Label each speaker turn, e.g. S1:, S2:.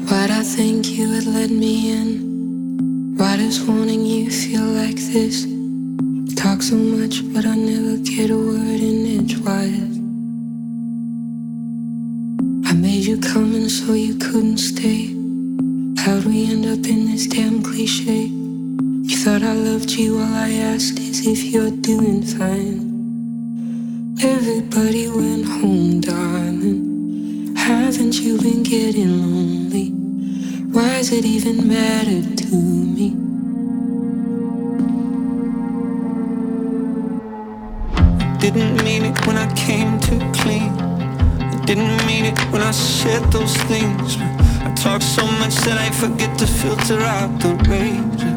S1: Why'd I think you would let me in? Why does wanting you feel like this? Talk so much, but I never get a word in edgewise. I made you come in so you couldn't stay. How'd we end up in this damn cliche? You thought I loved you, all I asked is if you're doing fine. Everybody went home, darling. Haven't you been getting lonely? Why does it even matter to me?
S2: I didn't mean it when I came too clean. I didn't mean it when I said those things. I talk so much that I forget to filter out the rage.